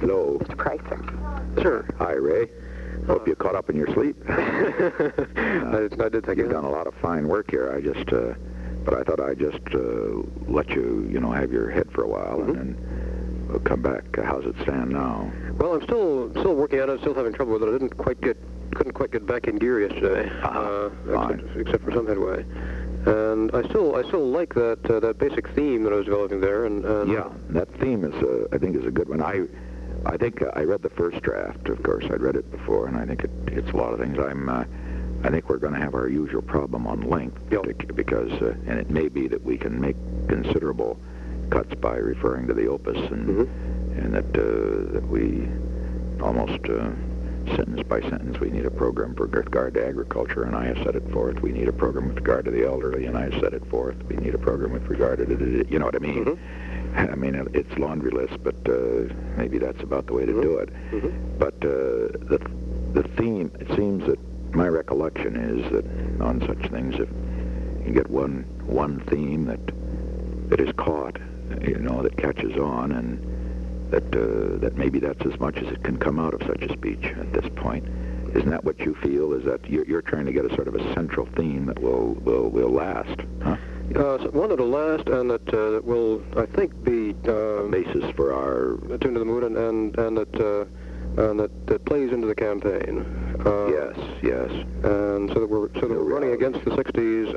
Hello. Mr. Chrysler. Sure. Hi, Ray. Hope you caught up in your sleep. I did take You've done a lot of fine work here. But I thought I'd just let you, have your head for a while, and then we'll come back. How's it stand now? Well, I'm still working on it. Still having trouble with it. I couldn't quite get back in gear yesterday, except for some headway. And I still like that basic theme that I was developing there. And yeah, that theme I think is a good one. I think I read the first draft. Of course, I'd read it before, and I think it hits a lot of things. I think we're going to have our usual problem on length, because and it may be that we can make considerable cuts by referring to the opus, and that we almost sentence by sentence, we need a program with regard to agriculture, and I have set it forth. We need a program with regard to the elderly, and I have set it forth. We need a program with regard to you know what I mean? I mean, it's laundry list, but maybe that's about the way to do it. But the theme, it seems that my recollection is that on such things, if you get one theme that is caught, that catches on, and that maybe that's as much as it can come out of such a speech at this point. Isn't that what you feel? Is that you're trying to get a sort of a central theme that will last, huh? One that'll last, and that will, I think, be a basis for our tune to the mood, and that plays into the campaign. Yes. And so that we're running against the '60s,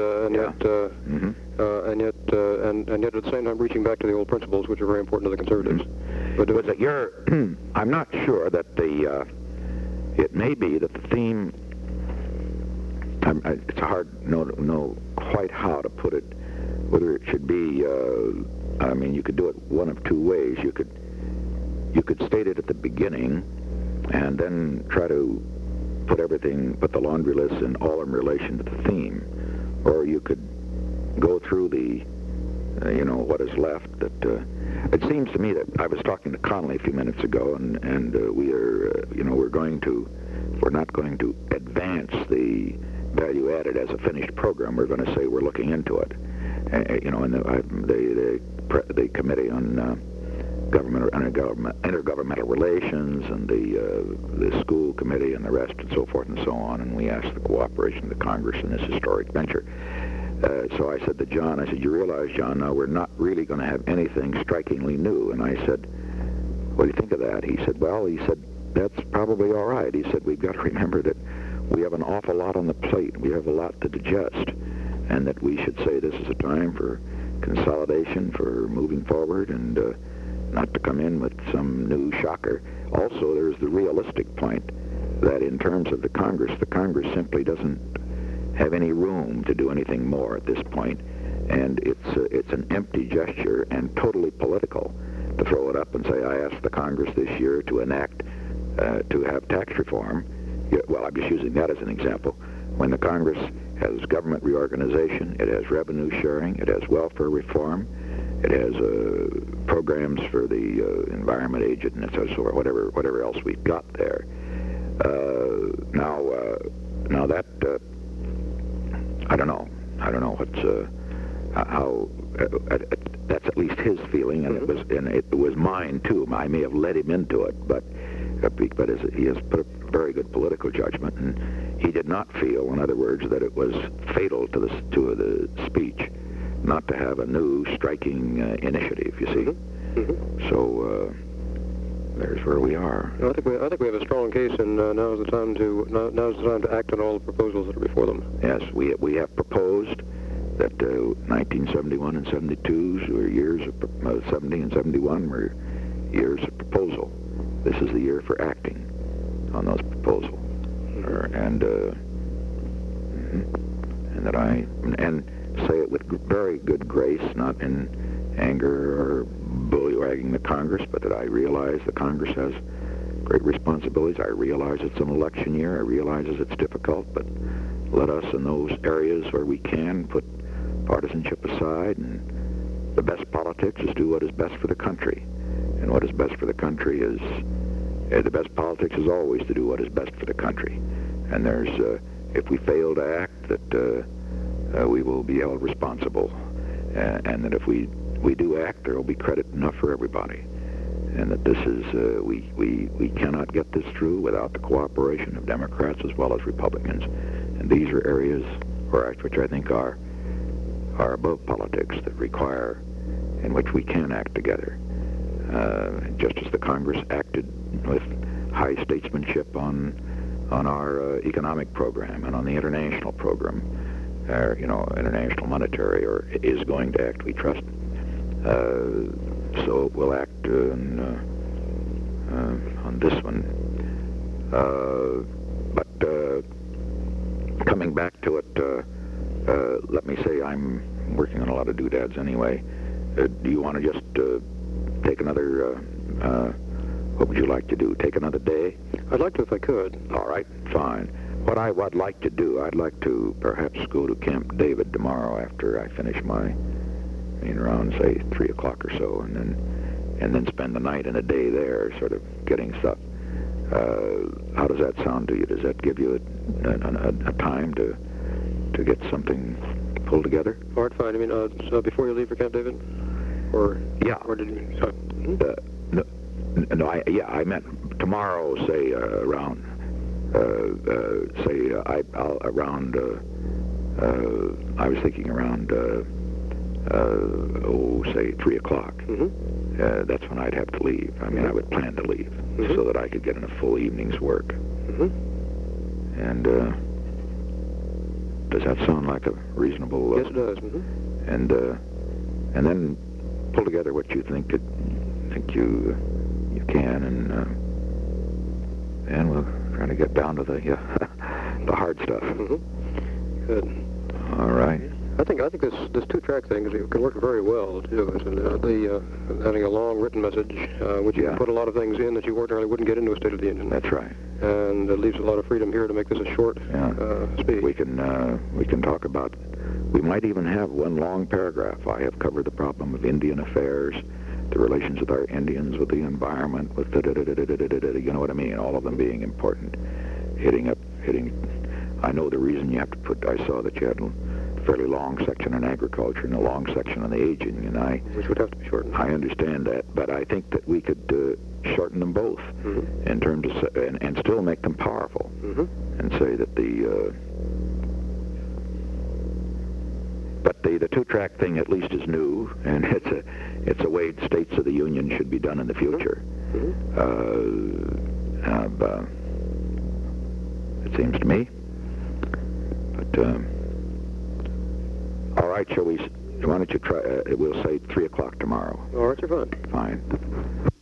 and yet at the same time reaching back to the old principles, which are very important to the conservatives. But I'm not sure that it may be that the theme. It's hard to know quite how to put it. Whether it should be. I mean, you could do it one of two ways. You could state it at the beginning, and then try to put the laundry list in all in relation to the theme, or you could go through the, what is left. That it seems to me that I was talking to Connolly a few minutes ago, and we are, we're not going to advance the value added as a finished program. We're going to say we're looking into it. In the committee on intergovernmental relations, and the school committee, and the rest, and so forth and so on, and we asked the cooperation of the Congress in this historic venture. So I said to John, you realize, John, now we're not really going to have anything strikingly new. And I said, what do you think of that? He said, that's probably all right. He said, we've got to remember that we have an awful lot on the plate. We have a lot to digest, and that we should say this is a time for consolidation, for moving forward, and not to come in with some new shocker. Also, there's the realistic point that in terms of the Congress simply doesn't have any room to do anything more at this point, and it's an empty gesture and totally political to throw it up and say, I asked the Congress this year to enact, to have tax reform. Well, I'm just using that as an example. When the Congress has government reorganization, it has revenue sharing, it has welfare reform, it has programs for the environment agent, and so forth, whatever else we've got there. Now that I don't know what's how. That's at least his feeling, and it was mine too. I may have led him into it, but he has put a very good political judgment, and he did not feel, in other words, that it was fatal to the speech not to have a new striking initiative. You see, so there's where we are. I think we have a strong case, and now's the time to act on all the proposals that are before them. Yes, we have proposed that 1971 and 72 were years of 70 and 71 were years of proposal. This is the year for acting on those proposals, and say it with very good grace, not in anger or bullyragging the Congress, but that I realize the Congress has great responsibilities. I realize it's an election year. I realize it's difficult, but let us, in those areas where we can, put partisanship aside, and the best politics is do what is best for the country. And what is best for the country is, the best politics is always to do what is best for the country. And there's, if we fail to act, that we will be held responsible. And that if we do act, there will be credit enough for everybody. and that this is, we cannot get this through without the cooperation of Democrats as well as Republicans. And these are areas which I think are above politics, that require, in which we can act together. Just as the Congress acted with high statesmanship on our economic program and on the international program, international monetary, or is going to act, we trust. So we'll act on this one. But coming back to it, let me say I'm working on a lot of doodads anyway. Do you want to just take another, what would you like to do? Take another day? I'd like to if I could. All right, fine. What I'd like to do, I'd like to perhaps go to Camp David tomorrow after I finish around, say, 3 o'clock or so, and then spend the night and a day there sort of getting stuff. How does that sound to you? Does that give you a time to get something pulled together? All right, fine. I mean, so before you leave for Camp David? Or, yeah. Or did you, sorry. I meant tomorrow, say, around, I was thinking around, say 3 o'clock. Mm-hmm. That's when I'd have to leave. I mean, I would plan to leave so that I could get in a full evening's work. Mm-hmm. And does that sound like a reasonable? Yes, it does. Mm-hmm. And then pull together what you think you can, and we'll try to get down to the the hard stuff. Mm-hmm. Good. All right. I think this two-track thing can work very well too. Having a long written message, which you can put a lot of things in that you ordinarily wouldn't get into a State of the Union. That's right. And it leaves a lot of freedom here to make this a short speech. We can talk about. We might even have one long paragraph. I have covered the problem of Indian affairs, the relations with our Indians, with the environment, with you know what I mean. All of them being important. Hitting. I know the reason you have to put. I saw that you had a fairly long section on agriculture and a long section on the aging, which would have to be shortened. I understand that, but I think that we could shorten them both in terms of and still make them powerful, and say that the two-track thing at least is new, and it's a way States of the Union should be done in the future. It seems to me. But all right, why don't you try? We'll say 3 o'clock tomorrow. All right, you're fine. Fine.